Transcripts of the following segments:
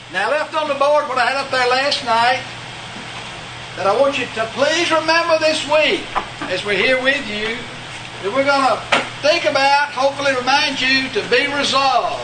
Now, I left on the board what I had up there last night that I want you to please remember this week as we're here with you, that we're going to think about, hopefully remind you to be resolved.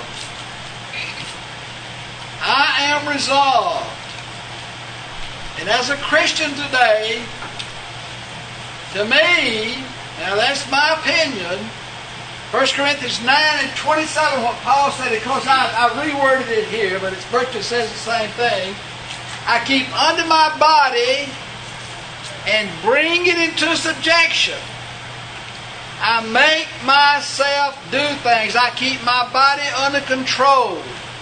I am resolved. And as a Christian today, to me, now that's my opinion, 1 Corinthians 9 and 27, what Paul said, because I reworded it here, but it virtually says the same thing. I keep under my body and bring it into subjection. I make myself do things. I keep my body under control.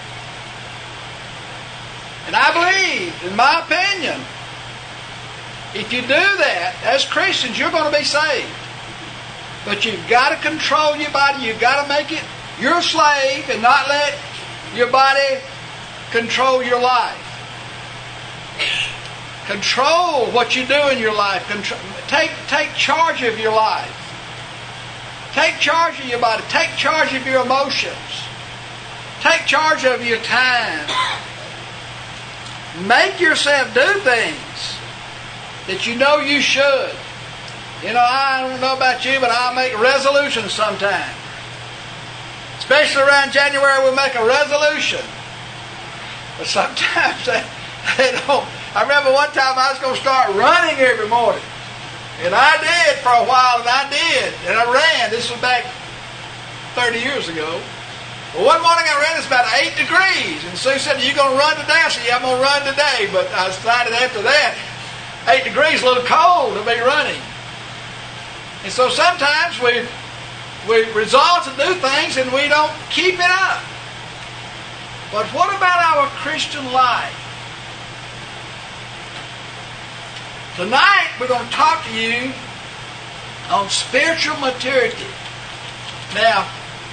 And I believe, in my opinion, if you do that, as Christians, you're going to be saved. But you've got to control your body. You've got to make it your slave and not let your body control your life. Control what you do in your life. Take charge of your life. Take charge of your body. Take charge of your emotions. Take charge of your time. Make yourself do things that you know you should. You know, I don't know about you, but I'll make resolutions sometime. Especially around January, we'll make a resolution. But sometimes they don't. I remember one time I was going to start running every morning. And I did for a while, and I did. And I ran. This was back 30 years ago. Well, one morning I ran, it's about 8 degrees. And Sue said, "Are you going to run today?" I said, "Yeah, I'm going to run today." But I decided after that, 8 degrees, a little cold to be running. And so sometimes we resolve to do things and we don't keep it up. But what about our Christian life? Tonight we're going to talk to you on spiritual maturity. Now,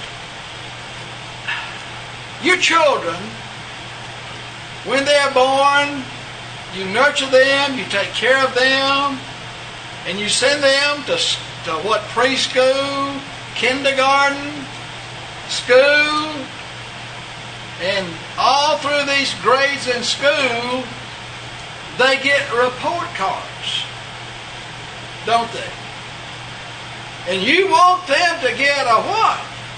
your children, when they're born, you nurture them, you take care of them, and you send them to what? Preschool, kindergarten, school, and all through these grades in school, they get report cards, don't they? And you want them to get a what?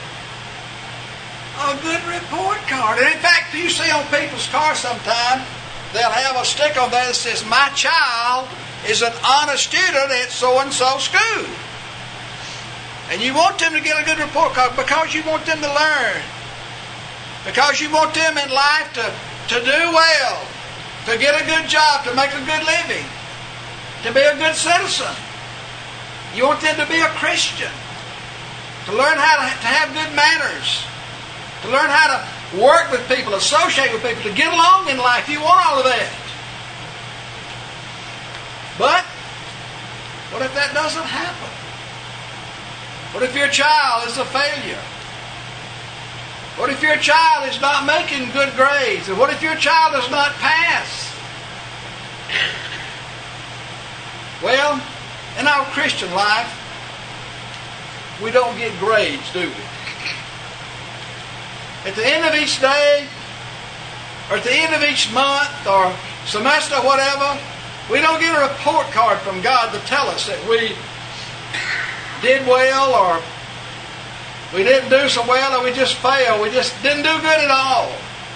A good report card. And in fact, you see on people's cars sometimes, they'll have a sticker on there that says, "My child is an honor student at so-and-so school." And you want them to get a good report card because you want them to learn. Because you want them in life to do well, to get a good job, to make a good living, to be a good citizen. You want them to be a Christian, to learn how to have good manners, to learn how to work with people, associate with people, to get along in life. You want all of that. But what if that doesn't happen? What if your child is a failure? What if your child is not making good grades? And what if your child does not pass? Well, in our Christian life, we don't get grades, do we? At the end of each day, or at the end of each month, or semester, whatever, we don't get a report card from God to tell us that we did well, or we didn't do so well, or we just failed. We just didn't do good at all.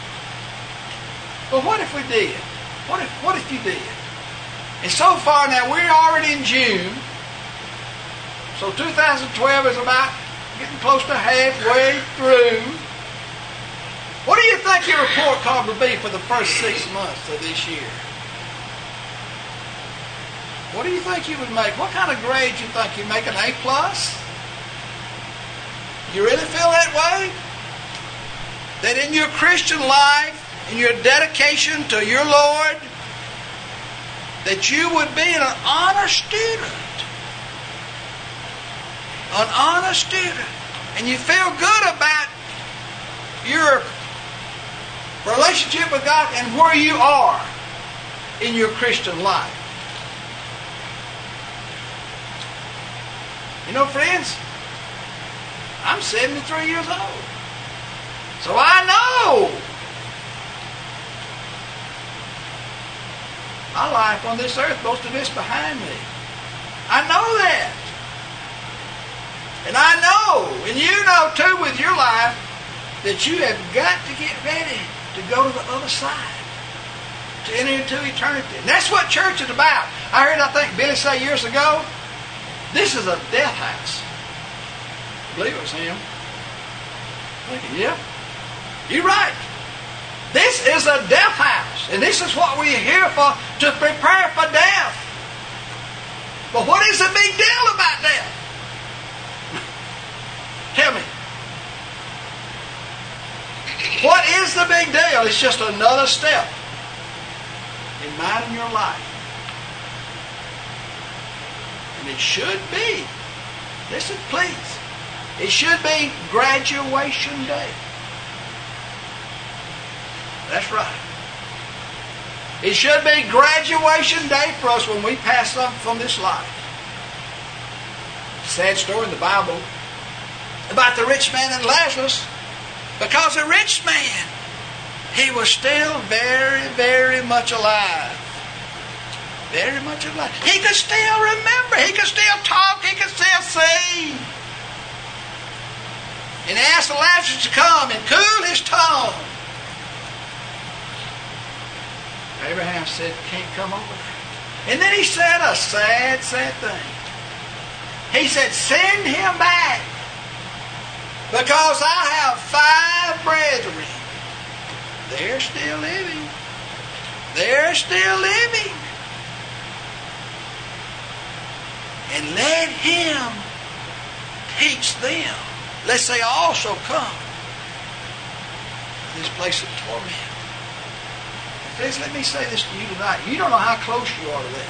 But what if we did? What if you did? And so far now, we're already in June. So 2012 is about getting close to halfway through. What do you think your report card will be for the first 6 months of this year? What do you think you would make? What kind of grade do you think you'd make? An A+? You really feel that way? That in your Christian life, in your dedication to your Lord, that you would be an honor student. An honor student. And you feel good about your relationship with God and where you are in your Christian life. You know, friends, I'm 73 years old. So I know life on this earth, most of it's behind me. I know that. And I know, and you know too with your life, that you have got to get ready to go to the other side, to enter into eternity. And that's what church is about. I heard, I think, Billy say years ago, this is a death house. I believe it was him. I'm thinking, yeah, you're right. This is a death house. And this is what we're here for, to prepare for death. But what is the big deal about death? Tell me. What is the big deal? It's just another step in mine and your life. And it should be, listen please, it should be graduation day. That's right. It should be graduation day for us when we pass up from this life. Sad story in the Bible about the rich man and Lazarus. Because the rich man, he was still very, very much alive. Very much alive. He could still remember. He could still talk. He could still see. And he asked Lazarus to come and cool his tongue. Abraham said, can't come over there. And then he said a sad, sad thing. He said, send him back. Because I have 5 brethren. They're still living. They're still living. And let him teach them, lest they also come to this place of torment. And friends, let me say this to you tonight. You don't know how close you are to that.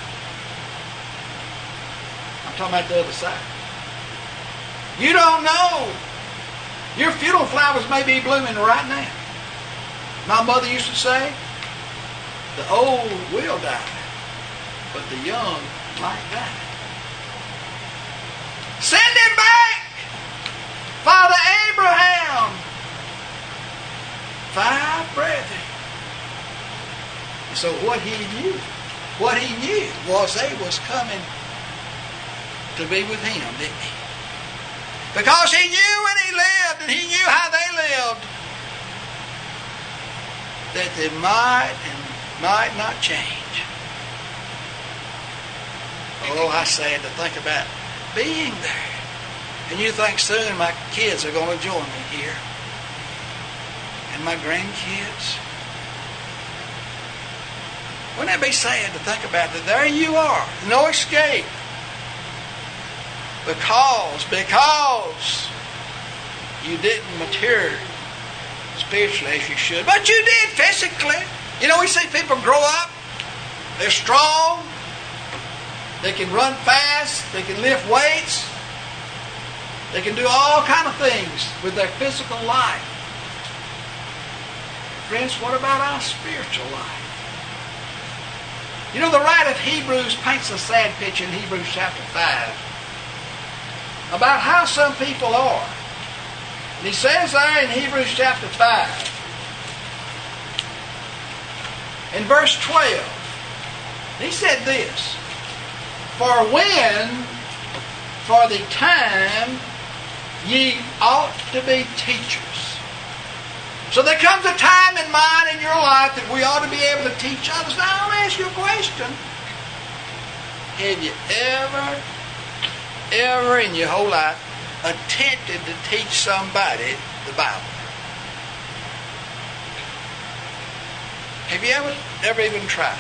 I'm talking about the other side. You don't know. Your funeral flowers may be blooming right now. My mother used to say, the old will die, but the young might die. Send him back, Father Abraham. 5 brethren. And so what he knew was they was coming to be with him, didn't he? Because he knew when he lived and he knew how they lived that they might and might not change. Oh, how sad to think about being there. And you think soon my kids are going to join me here. And my grandkids. Wouldn't that be sad to think about that there you are, no escape. Because you didn't mature spiritually as you should. But you did physically. You know, we see people grow up. They're strong. They can run fast. They can lift weights. They can do all kind of things with their physical life. Friends, what about our spiritual life? You know, the writer of Hebrews paints a sad picture in Hebrews chapter 5 about how some people are. And he says there in Hebrews chapter 5, in verse 12, he said this, for the time ye ought to be teachers. So there comes a time in mine in your life that we ought to be able to teach others. Now I'll ask you a question. Have you ever in your whole life attempted to teach somebody the Bible? Have you ever even tried?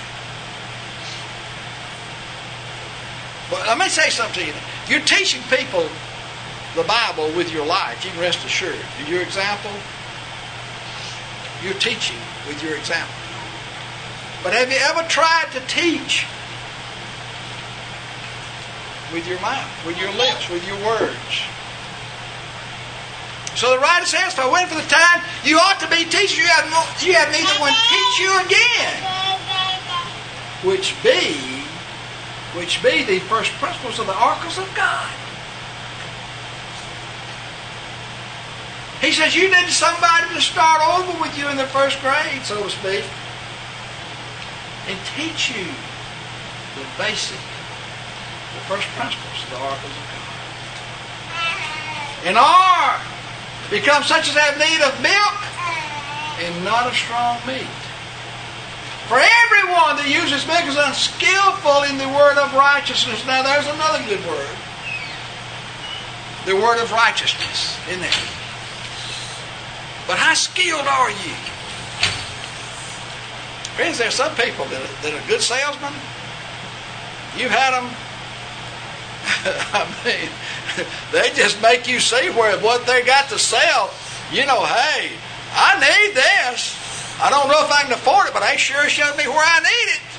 Well, let me say something to you. You're teaching people the Bible with your life. You can rest assured. Your example, you're teaching with your example. But have you ever tried to teach with your mouth, with your lips, with your words? So the writer says, for when for the time you ought to be teachers, you have neither one teach you again, which be the first principles of the oracles of God. He says you need somebody to start over with you in the first grade, so to speak. and teach you the first principles of the oracles of God. And are become such as have need of milk and not of strong meat. For everyone that uses milk is unskillful in the word of righteousness. Now there's another good word. The word of righteousness, isn't it? But how skilled are you? Friends, there's some people that are good salesmen. You've had them. I mean, they just make you see what they got to sell. You know, hey, I need this. I don't know if I can afford it, but they sure showed me where I need it.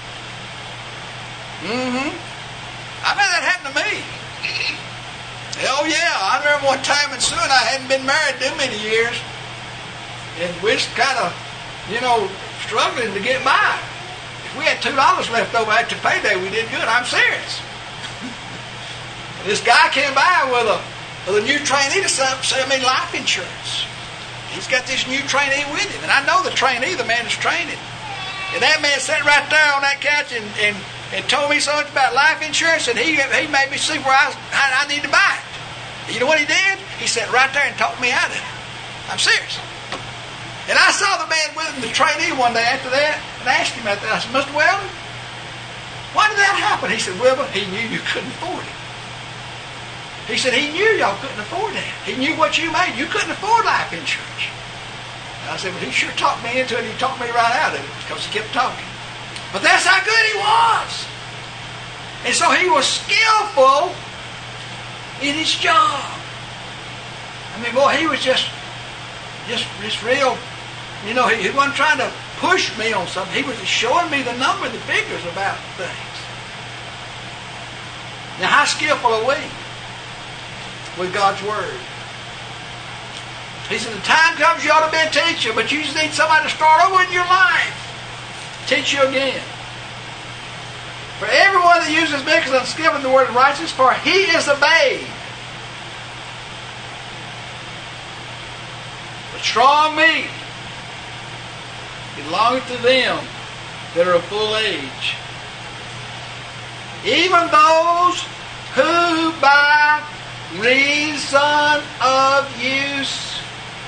I bet that happened to me. Oh yeah, I remember one time in Sue and I hadn't been married too many years. And we was kind of, struggling to get by. If we had $2 left over after payday, we did good. I'm serious. This guy came by with a new trainee to sell me life insurance. He's got this new trainee with him. And I know the trainee, the man is training. And that man sat right there on that couch and told me so much about life insurance, and he made me see where I need to buy it. You know what he did? He sat right there and talked me out of it. I'm serious. And I saw the man with him, the trainee, one day after that, and I asked him about that. I said, Mr. Weldon, why did that happen? He said, Wilbur, he knew you couldn't afford it. He said, he knew y'all couldn't afford that. He knew what you made. You couldn't afford life insurance. And I said, well, he sure talked me into it. He talked me right out of it because he kept talking. But that's how good he was. And so he was skillful in his job. I mean, boy, he was just real, he wasn't trying to push me on something. He was just showing me the number, the figures about things. Now, how skillful are we with God's Word? He said, the time comes you ought to be a teacher, but you just need somebody to start over in your life. Teach you again. For everyone that uses milk is unskillful in the word of righteousness, for he is a babe. But strong meat belongeth to them that are of full age, even those who by reason of use.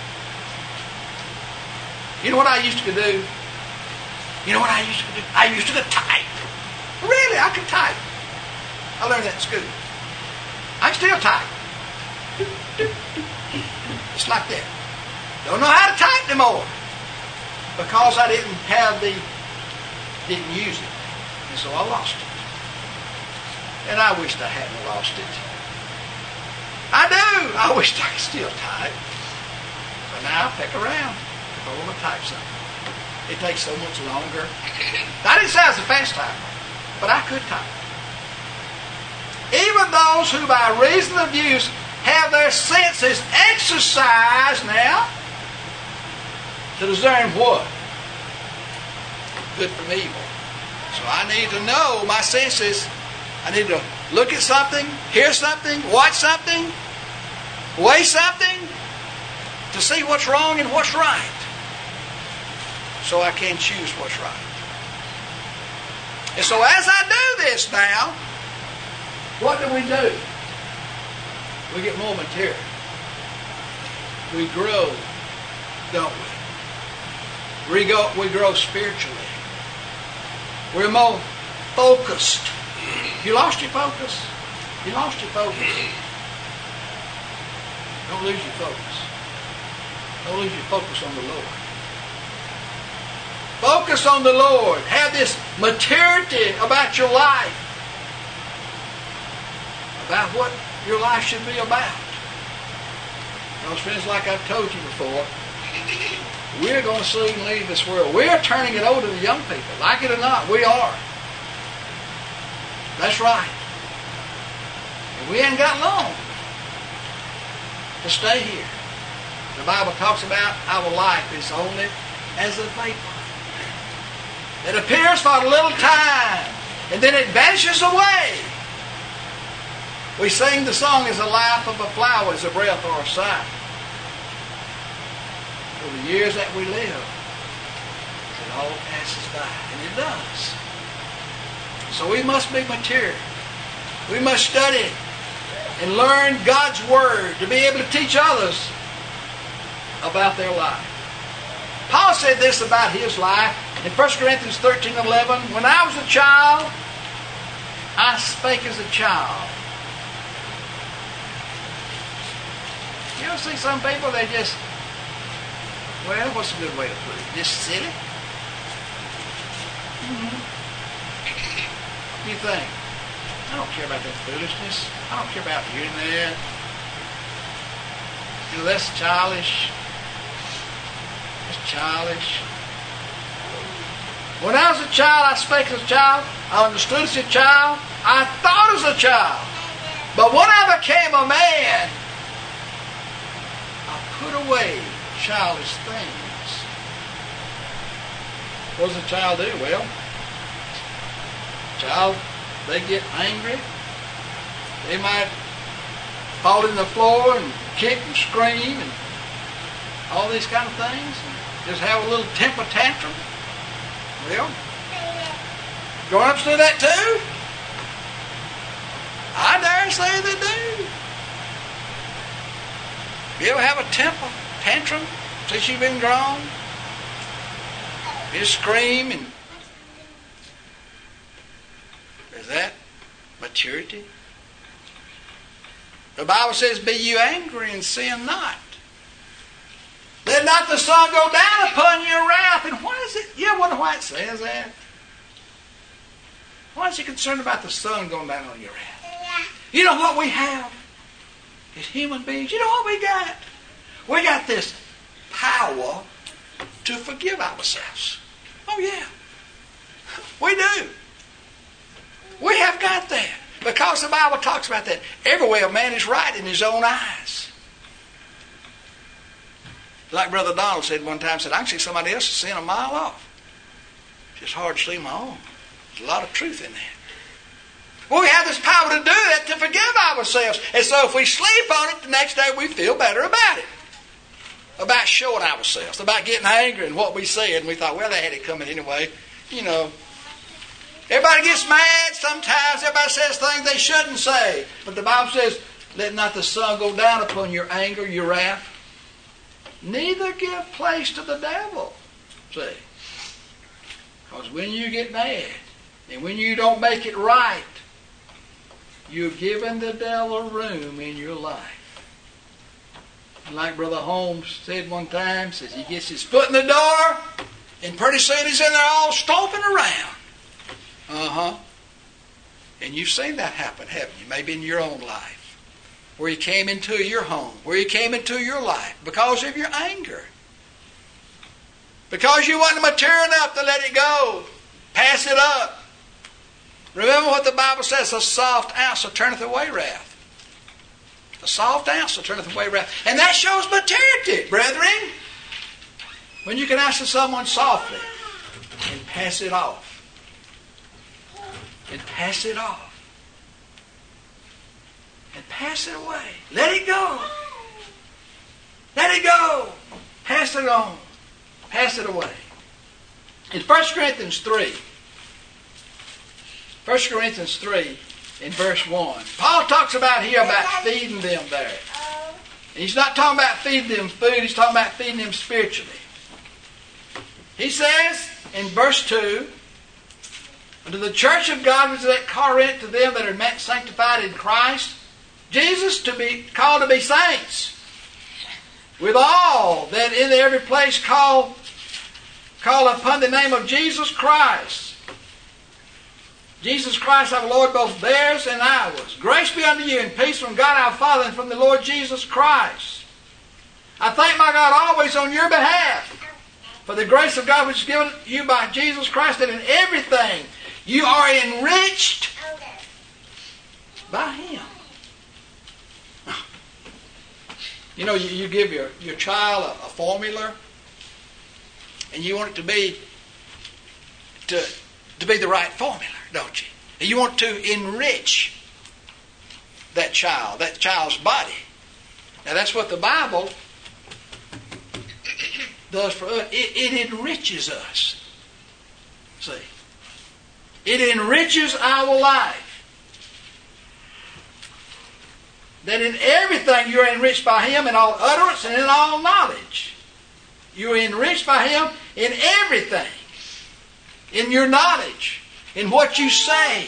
You know what I used to do? I used to type. Really, I could type. I learned that in school. I can still type. Just like that. Don't know how to type anymore. Because I didn't use it. And so I lost it. And I wished I hadn't lost it. I do. I wished I could still type. But now I pick around if I want to type something. It takes so much longer. I didn't say I was a fast typer, but I could type. Even those who by reason of use have their senses exercised now to discern what? Good from evil. So I need to know my senses. I need to look at something, hear something, watch something, weigh something to see what's wrong and what's right. So I can choose what's right. And so as I do this now, what do? We get more material. We grow, don't we? We grow spiritually. We're more focused. You lost your focus. You lost your focus. Don't lose your focus. Don't lose your focus on the Lord. Focus on the Lord. Have this maturity about your life. About what your life should be about. Because friends, like I've told you before, we're going to soon leave this world. We're turning it over to the young people. Like it or not, we are. That's right. And we ain't got long to stay here. The Bible talks about our life is only as a vapor. It appears for a little time, and then it vanishes away. We sing the song, as the life of a flower is a breath or a sigh. For the years that we live, it all passes by. And it does. So we must be mature. We must study and learn God's Word to be able to teach others about their life. Paul said this about his life in 1 Corinthians 13:11. When I was a child, I spake as a child. You ever see some people, they just, well, what's a good way to put it? Just silly? What do you think? I don't care about that foolishness. I don't care about hearing that. You know, that's childish. That's childish. When I was a child, I spake as a child. I understood as a child. I thought as a child. But when I became a man, I put away childish things. What does a child do? Well, child, they get angry. They might fall in the floor and kick and scream and all these kind of things. Just have a little temper tantrum. Well, grown-ups do that too? I dare say they do. You ever have a temper tantrum since you've been grown? You scream and... Is that maturity? The Bible says, be you angry and sin not. Let not the sun go down upon your wrath. And why is it? You wonder why it says that? Why is he concerned about the sun going down on your wrath? You know what we have as human beings? You know what we got? We got this power to forgive ourselves. Oh yeah. We do. We have got that. Because the Bible talks about that. Every way a man is right in his own eyes. Like Brother Donald said one time, said, I can see somebody else's sin a mile off. It's just hard to see my own. There's a lot of truth in that. Well, we have this power to do that, to forgive ourselves. And so if we sleep on it, the next day we feel better about it. About showing ourselves, about getting angry and what we said. And we thought, well, they had it coming anyway. You know. Everybody gets mad sometimes. Everybody says things they shouldn't say. But the Bible says, let not the sun go down upon your anger, your wrath. Neither give place to the devil. See? Because when you get mad, and when you don't make it right, you're giving the devil room in your life. And like Brother Holmes said one time, says he gets his foot in the door, and pretty soon he's in there all stomping around. And you've seen that happen, haven't you? Maybe in your own life. Where he came into your home. Where he came into your life. Because of your anger. Because you wasn't mature enough to let it go. Pass it up. Remember what the Bible says. A soft answer turneth away wrath. A soft answer turneth away wrath. And that shows maturity, brethren. When you can answer someone softly. And pass it off. And pass it off. And pass it away. Let it go. Let it go. Pass it on. Pass it away. In 1 Corinthians 3, 1 Corinthians 3 in verse 1, Paul talks about here about feeding them there. And he's not talking about feeding them food, he's talking about feeding them spiritually. He says in verse 2, unto the church of God which is at Corinth, to them that are sanctified in Christ, Jesus to be called to be saints, with all that in every place call upon the name of Jesus Christ. Jesus Christ our Lord, both theirs and ours. Grace be unto you and peace from God our Father and from the Lord Jesus Christ. I thank my God always on your behalf for the grace of God which is given you by Jesus Christ, that in everything you are enriched by Him. You know, you give your child a formula, and you want it to be the right formula, don't you? And you want to enrich that child's body. Now that's what the Bible does for us. It enriches us. See? It enriches our life. That in everything you're enriched by Him in all utterance and in all knowledge. You're enriched by Him in everything. In your knowledge. In what you say.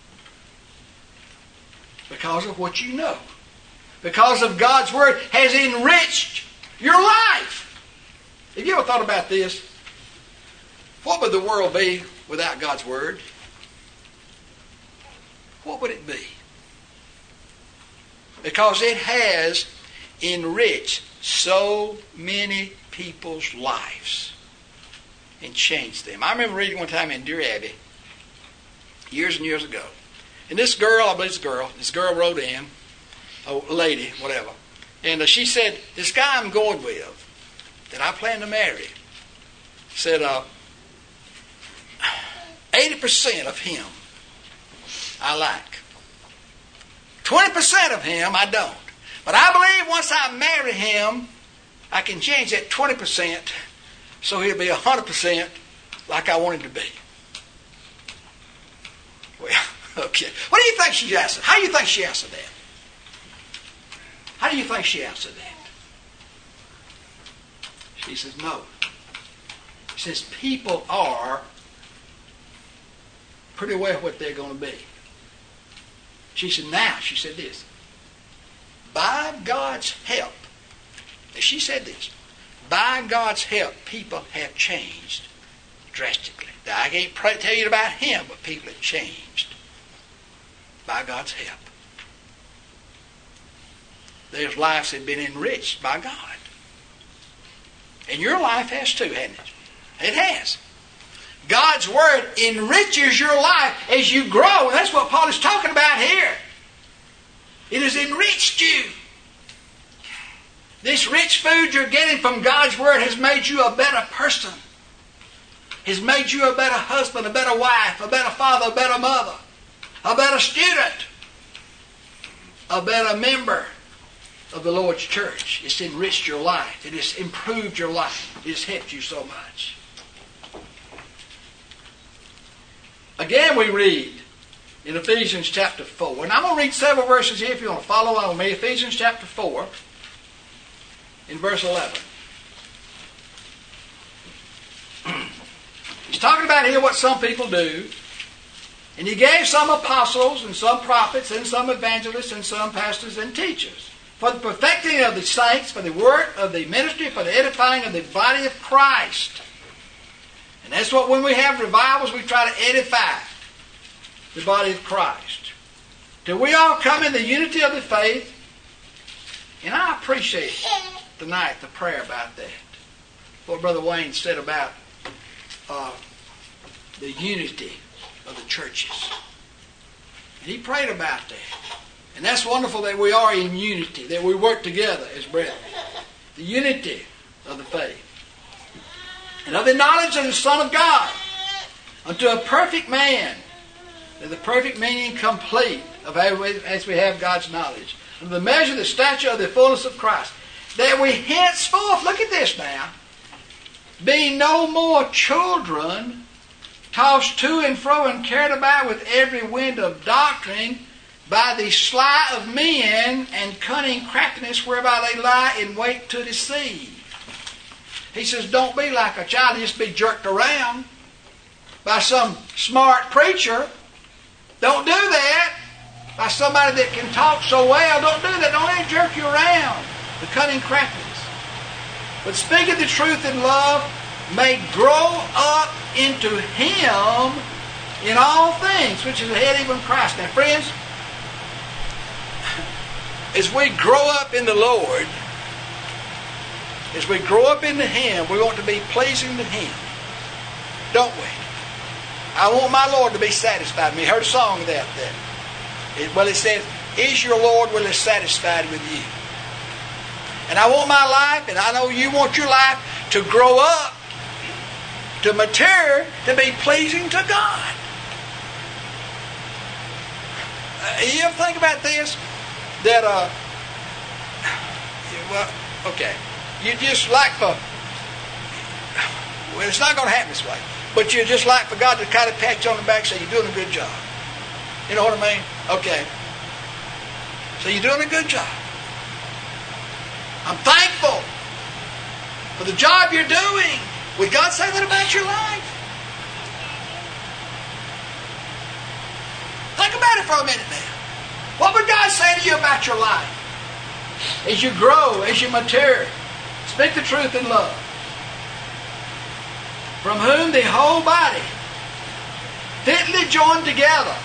Because of what you know. Because of God's Word has enriched your life. Have you ever thought about this? What would the world be without God's Word? What would it be? Because it has enriched so many people's lives and changed them. I remember reading one time in Dear Abby, years and years ago. And this girl, I believe it's a girl, this girl wrote in, a lady, whatever. And she said, this guy I'm going with, that I plan to marry, said 80% of him I like. 20% of him I don't. But I believe once I marry him, I can change that 20% so he'll be 100% like I want him to be. Well, okay. What do you think she answered? How do you think she answered that? How do you think she answered that? She says, no. She says, people are pretty well what they're going to be. She said, now, she said this, by God's help, and she said this, by God's help, people have changed drastically. Now, I can't tell you about him, but people have changed by God's help. Their lives have been enriched by God. And your life has too, hasn't it? It has. God's Word enriches your life as you grow. And that's what Paul is talking about here. It has enriched you. This rich food you're getting from God's Word has made you a better person. Has made you a better husband, a better wife, a better father, a better mother, a better student, a better member of the Lord's church. It's enriched your life. It has improved your life. It has helped you so much. Again, we read in Ephesians chapter 4. And I'm going to read several verses here if you want to follow on with me. Ephesians chapter 4, in verse 11. He's talking about here what some people do. And he gave some apostles and some prophets and some evangelists and some pastors and teachers for the perfecting of the saints, for the work of the ministry, for the edifying of the body of Christ. And that's what when we have revivals, we try to edify the body of Christ. Till we all come in the unity of the faith. And I appreciate tonight the prayer about that. What Brother Wayne said about the unity of the churches. And he prayed about that. And that's wonderful that we are in unity, that we work together as brethren. The unity of the faith. And of the knowledge of the Son of God, unto a perfect man, and the perfect meaning complete, of as we have God's knowledge, and the measure of the stature of the fullness of Christ, that we henceforth, look at this now, be no more children, tossed to and fro and carried about with every wind of doctrine, by the sleight of men and cunning craftiness whereby they lie in wait to deceive. He says, don't be like a child, just be jerked around by some smart preacher. Don't do that. By somebody that can talk so well. Don't do that. Don't let it jerk you around. The cunning craftiness. But speaking the truth in love may grow up into Him in all things, which is the head even Christ. Now friends, as we grow up in the Lord, as we grow up into Him, we want to be pleasing to Him. Don't we? I want my Lord to be satisfied with me. I heard a song of that. It says, is your Lord really satisfied with you? And I want my life, and I know you want your life, to grow up, to mature, to be pleasing to God. You ever think about this? That, okay. You just like well, it's not going to happen this way. but you'd just like for God to kind of pat you on the back and say, you're doing a good job. You know what I mean? Okay. So you're doing a good job. I'm thankful for the job you're doing. Would God say that about your life? Think about it for a minute now. What would God say to you about your life? As you grow, as you mature, speak the truth in love. From whom the whole body, fitly joined together,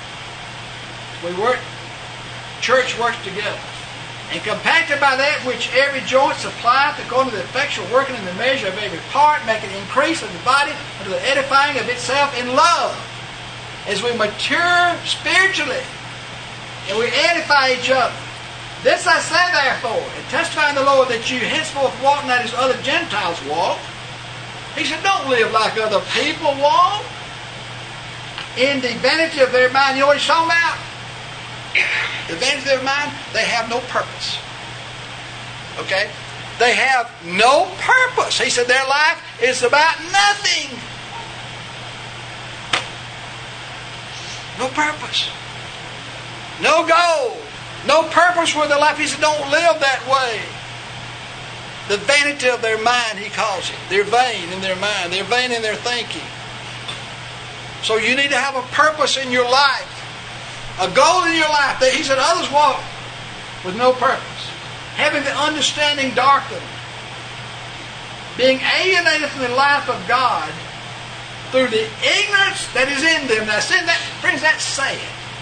church works together, and compacted by that which every joint supplieth, according to the effectual working in the measure of every part, making increase of the body unto the edifying of itself in love, as we mature spiritually, and we edify each other. This I say therefore, and testify in the Lord, that you henceforth walk not as other Gentiles walk. He said, don't live like other people walk, in the vanity of their mind. You know what he's talking about? The vanity of their mind, they have no purpose. Okay? They have no purpose. He said their life is about nothing. No purpose. No goal. No purpose for their life. He said, don't live that way. The vanity of their mind, he calls it. They're vain in their mind. They're vain in their thinking. So you need to have a purpose in your life. A goal in your life. He said others walk with no purpose. Having the understanding darkened. Being alienated from the life of God through the ignorance that is in them. Now, friends, that's sad.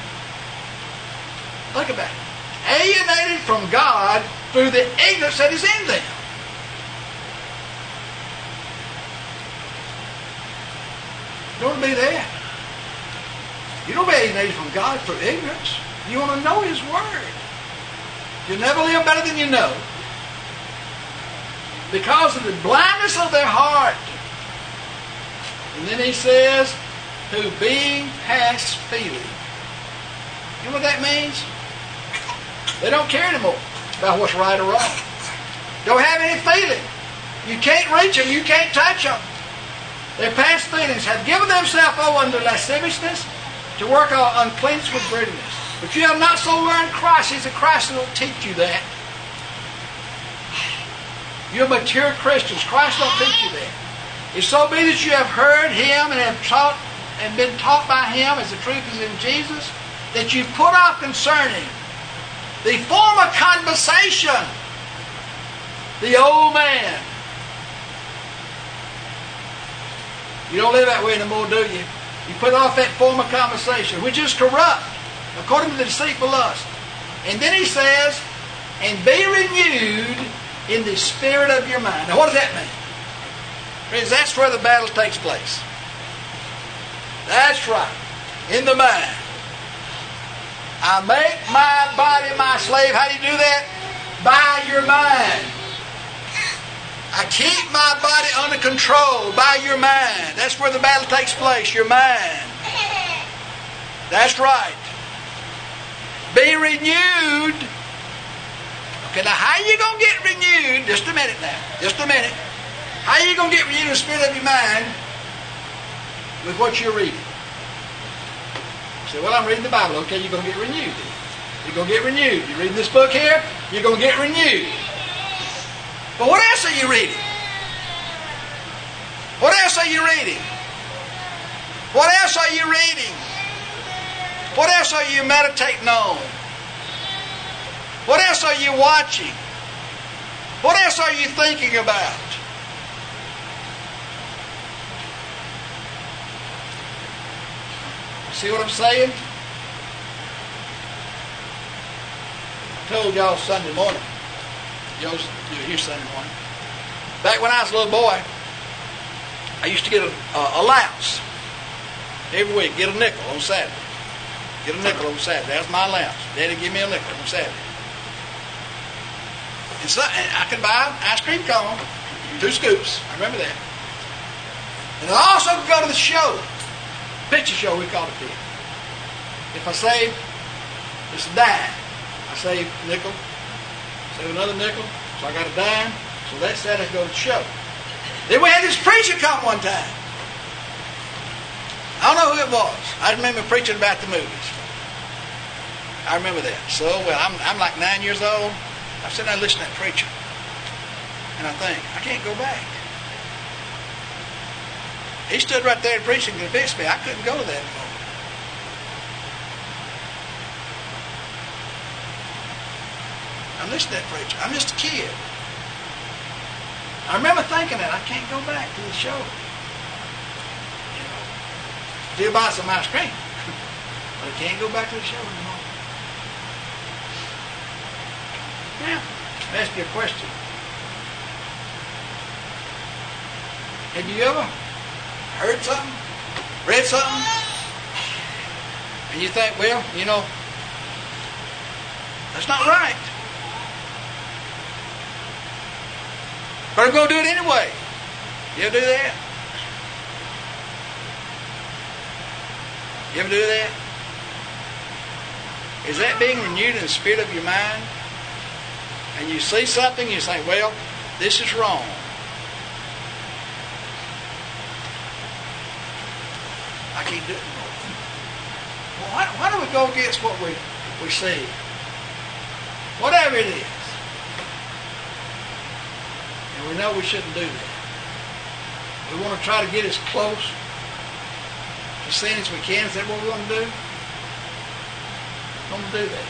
Think about it. Alienated from God through the ignorance that is in them. You don't want to be there. You don't be alienated from God through ignorance. You want to know His Word. You'll never live better than you know. Because of the blindness of their heart. And then he says, who being past feeling. You know what that means? They don't care anymore about what's right or wrong. Don't have any feeling. You can't reach them. You can't touch them. Their past feelings have given themselves over unto lasciviousness, to work all uncleanness with greediness. But you have not so learned Christ. He's a Christ that will teach you that. You're mature Christians. Christ don't teach you that. If so be that you have heard Him and have taught and been taught by Him, as the truth is in Jesus, that you put off concerning the former conversation, the old man. You don't live that way anymore, do you? You put off that former conversation, which is corrupt, according to the deceitful lust. And then he says, and be renewed in the spirit of your mind. Now what does that mean? Friends, that's where the battle takes place. That's right. In the mind. I make my body my slave. How do you do that? By your mind. I keep my body under control by your mind. That's where the battle takes place, your mind. That's right. Be renewed. Okay, now how are you going to get renewed? Just a minute now. Just a minute. How are you going to get renewed in the spirit of your mind? With what you're reading. You say, well, I'm reading the Bible. Okay, you're going to get renewed. You're going to get renewed. You're reading this book here, you're going to get renewed. But what else are you reading? What else are you reading? What else are you reading? What else are you meditating on? What else are you watching? What else are you thinking about? See what I'm saying? I told y'all Sunday morning. You're here Sunday morning. Back when I was a little boy, I used to get a allowance every week. Get a nickel on Saturday. Get a nickel on Saturday. That's my allowance. Daddy give me a nickel on Saturday. And I could buy an ice cream cone, 2 scoops. I remember that. And I also could go to the show, picture show we called it then. If I save, it's a dime. I save a nickel. Save another nickel, so I got a dime. So that Saturday I go to the show. Then we had this preacher come one time. I don't know who it was. I remember preaching about the movies. I remember that so well. I'm like 9 years old. I'm sitting there listening to that preacher. And I think, I can't go back. He stood right there and preached and convinced me I couldn't go to that anymore. I'm listening to that preacher. I'm just a kid. I remember thinking that I can't go back to the show. You know, still buy some ice cream, but I can't go back to the show anymore. Now, I'll ask you a question. Have you ever heard something, read something, and you think, well, you know, that's not right. But I'm going to do it anyway. You ever do that? You ever do that? Is that being renewed in the spirit of your mind? And you see something, you say, well, this is wrong. I can't do it anymore. Well, why do we go against what we see? Whatever it is. And we know we shouldn't do that. We want to try to get as close to sin as we can. Is that what we want to do? We want to do that.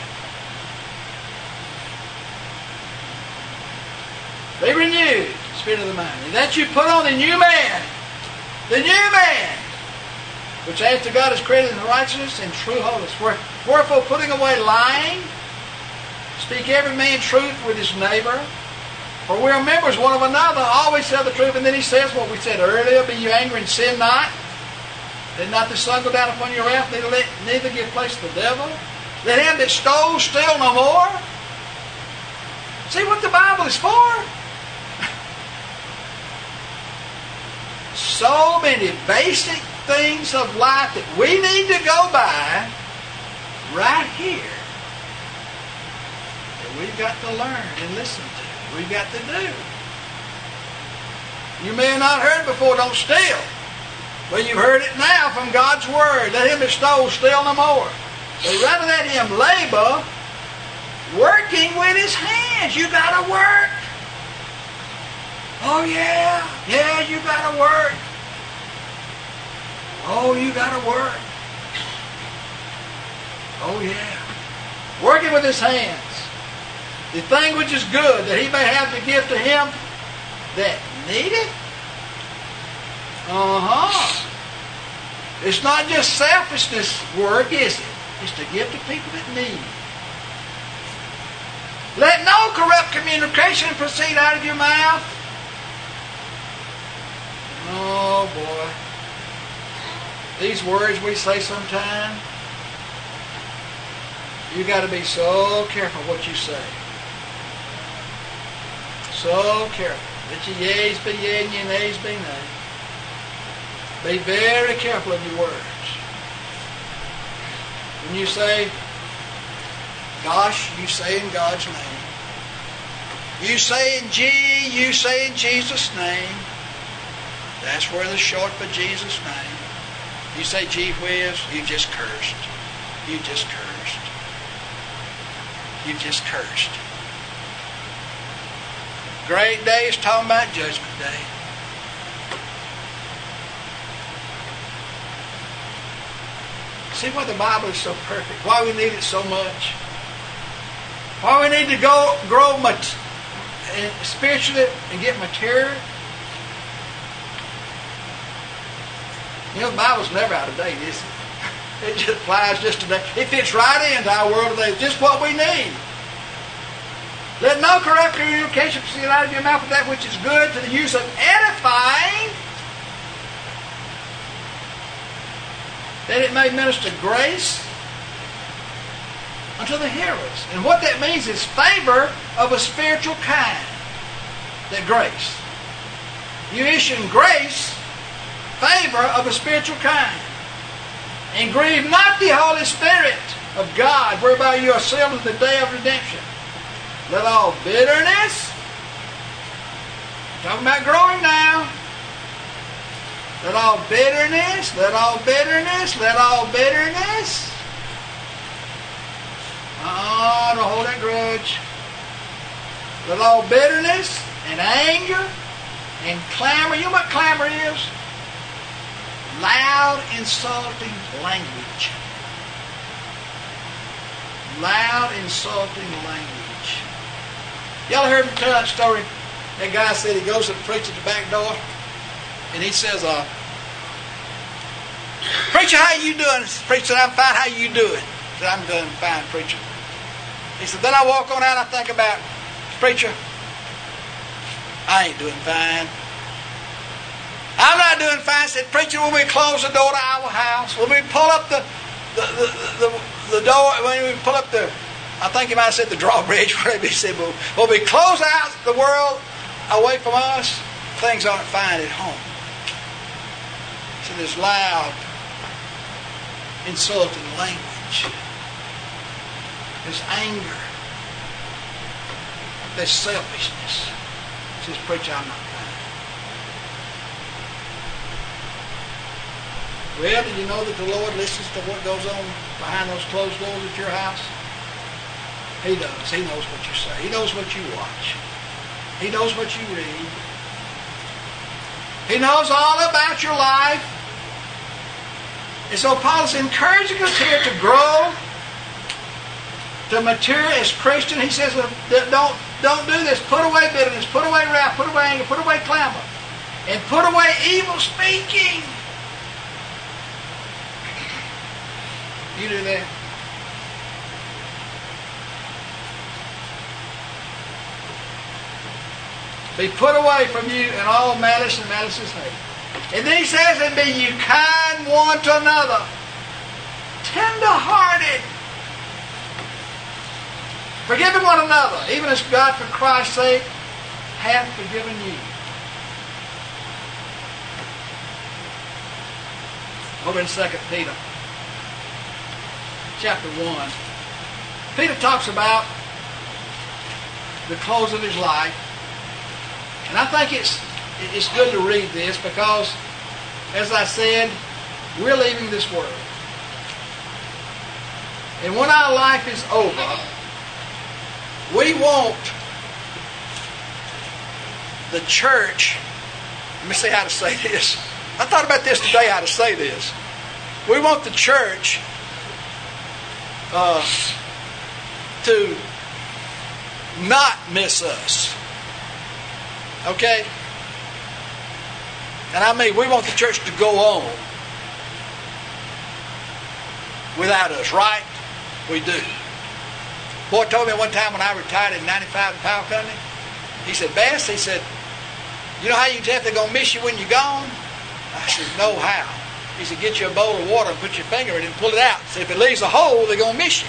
Be renewed, spirit of the mind. And that you put on the new man. The new man. Which after God is created in righteousness and true holiness. Wherefore putting away lying, speak every man truth with his neighbor. For we are members one of another, always tell the truth. And then he says what we said earlier, be you angry and sin not. Let not the sun go down upon your wrath, neither give place to the devil. Let him that stole steal no more. See what the Bible is for? So many basic things of life that we need to go by right here that we've got to learn and listen to. We've got to do. You may have not heard it before, don't steal. But you've heard it now from God's Word. Let him that stole steal no more. But rather let him labor working with his hands. You got to work. Oh yeah. Yeah, you got to work. Oh, you got to work. Oh yeah. Working with his hands. The thing which is good, that he may have to give to him that needeth. It's not just selfishness work, is it? It's to give to people that need. Let no corrupt communication proceed out of your mouth. Oh boy. These words we say sometimes, you got to be so careful what you say. So careful. Let your yeas be yea and your nays be nay. Be very careful of your words. When you say, gosh, you say in God's name. You say in G, you say in Jesus' name. That's where the short for Jesus' name. You say gee whiz, you just cursed. You just cursed. You just cursed. Great day is talking about Judgment Day. See why the Bible is so perfect. Why we need it so much. Why we need to grow spiritually and get mature. You know, the Bible's never out of date, is it? It just applies just today. It fits right into our world today. It's just what we need. Let no corrupt communication proceed out of your mouth, but that which is good to the use of edifying, that it may minister grace unto the hearers. And what that means is favor of a spiritual kind. That grace. You issue grace, favor of a spiritual kind. And grieve not the Holy Spirit of God, whereby you are sealed in the day of redemption. Let all bitterness, talking about growing now, Let all bitterness, let all bitterness, let all bitterness. Don't hold that grudge. Let all bitterness and anger and clamor. You know what clamor is? Loud, insulting language. Loud, insulting language. Y'all heard me tell that story? That guy said he goes to the preacher at the back door, and he says, "Preacher, how you doing?" Preacher said, "I'm fine. How you doing?" He said, "I'm doing fine, preacher." He said, "Then I walk on out and I think about, preacher, I ain't doing fine. I'm not doing fine." I said, "Preacher, when we close the door to our house, when we pull up the door, when we pull up the, I think he might have said the drawbridge," whatever he said, but when we close out the world away from us, things aren't fine at home." So there's loud, insulting language. There's anger. There's selfishness. He says, "Preacher, I'm not fine." Well, do you know that the Lord listens to what goes on behind those closed doors at your house? He does. He knows what you say. He knows what you watch. He knows what you read. He knows all about your life. And so Paul is encouraging us here to grow, to mature as Christians. He says, don't do this. Put away bitterness. Put away wrath. Put away anger. Put away clamor. And put away evil speaking. You do that. Be put away from you in all malice, and malice is hate. And then he says, "And be you kind one to another, tender-hearted, forgiving one another, even as God for Christ's sake hath forgiven you." Over in 2 Peter, chapter 1, Peter talks about the close of his life. And I think it's good to read this because, as I said, we're leaving this world. And when our life is over, we want the church, let me see how to say this. I thought about this today, how to say this. We want the church to not miss us. Okay? And I mean, we want the church to go on without us, right? We do. Boy told me one time when I retired in 95 in Power Company, he said, "Bass," he said, "you know how you can tell if they're going to miss you when you're gone?" I said, "No, how?" He said, "Get you a bowl of water and put your finger in it and pull it out. So if it leaves a hole, they're going to miss you."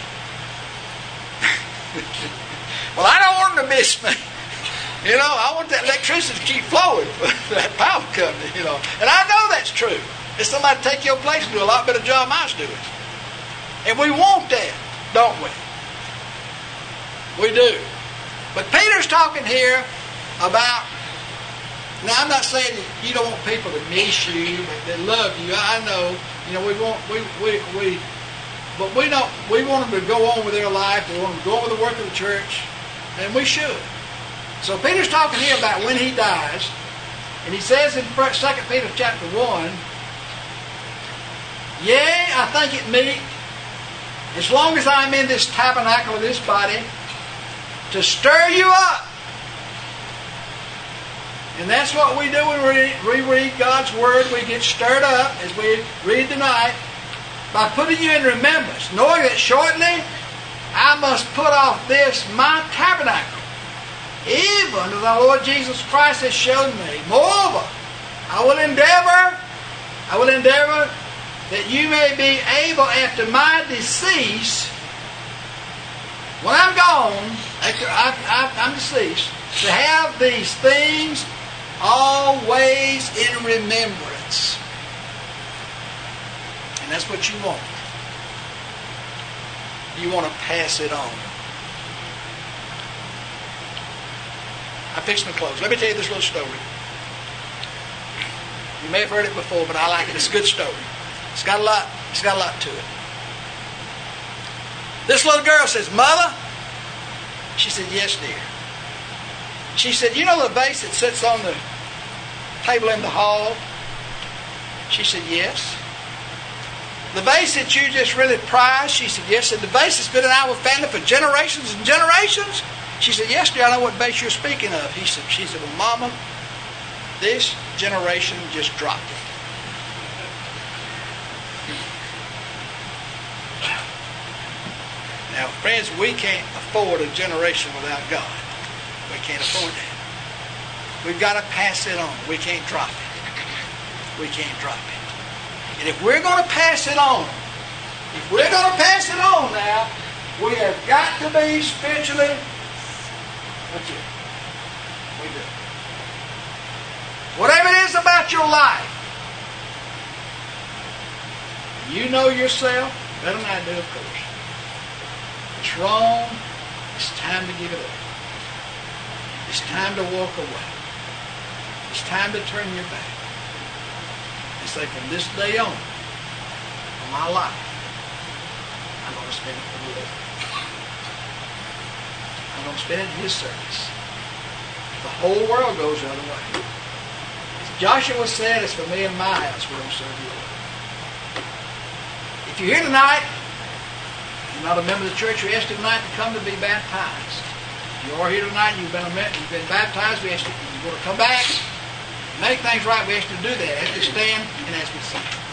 Well, I don't want them to miss me. You know, I want that electricity to keep flowing for that power company, you know. And I know that's true. It's somebody to take your place and do a lot better job than I was doing. And we want that, don't we? We do. But Peter's talking here about, now I'm not saying that you don't want people to miss you, but they love you. I know, you know, but we want them to go on with their life. We want them to go on with the work of the church, and we should. So Peter's talking here about when he dies, and he says in 2 Peter chapter 1, "Yea, I think it meet, as long as I'm in this tabernacle of this body, to stir you up." And that's what we do when we read God's Word. We get stirred up as we read tonight by putting you in remembrance, knowing that shortly I must put off this my tabernacle, even as our Lord Jesus Christ has shown me. Moreover, I will endeavor that you may be able after my decease, when I'm gone, after I'm deceased, to have these things always in remembrance. And that's what you want. You want to pass it on. I'm fixing to close. Let me tell you this little story. You may have heard it before, but I like it. It's a good story. It's got a lot to it. This little girl says, Mother? She said, yes, dear. She said, you know the vase that sits on the table in the hall? She said, yes. The vase that you just really prize? She said, yes. And the vase that's been in our family for generations and generations? She said, yes, dear, I know what vase you're speaking of. She said, well, Mama, this generation just dropped it. Now, friends, we can't afford a generation without God. We can't afford that. We've got to pass it on. We can't drop it. We can't drop it. And if we're going to pass it on, now, we have got to be spiritually mature. We do. Whatever it is about your life, you know yourself better than I do, of course. It's wrong. It's time to give it up. It's time to walk away. It's time to turn your back. And say, from this day on my life, I'm going to spend it for the Lord. I'm going to spend it in His service. The whole world goes the other way. As Joshua said, it's for me and my house we're going to serve the Lord. If you're here tonight, you're not a member of the church, we ask you tonight to come to be baptized. If you are here tonight and you've been baptized, we ask you, if you want to come back, make things right, we ask you to do that. As we stand and as we sing.